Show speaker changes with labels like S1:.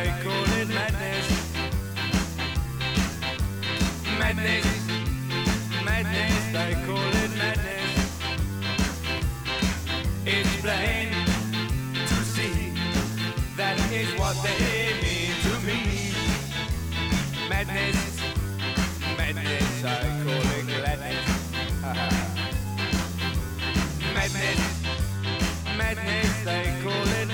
S1: I call it madness. Madness, madness, I call it madness. It's plain to see that is what they mean to me. Madness, madness, I call it gladness. Madness, madness, I call it